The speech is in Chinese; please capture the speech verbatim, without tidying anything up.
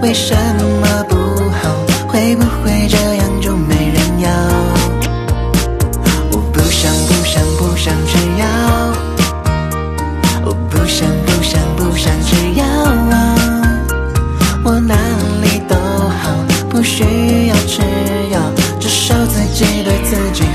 为什么不好？会不会这样就没人要？我不想不想不想吃药，我不想不想不想吃药，我哪里都好，不需要吃药，至少自己对自己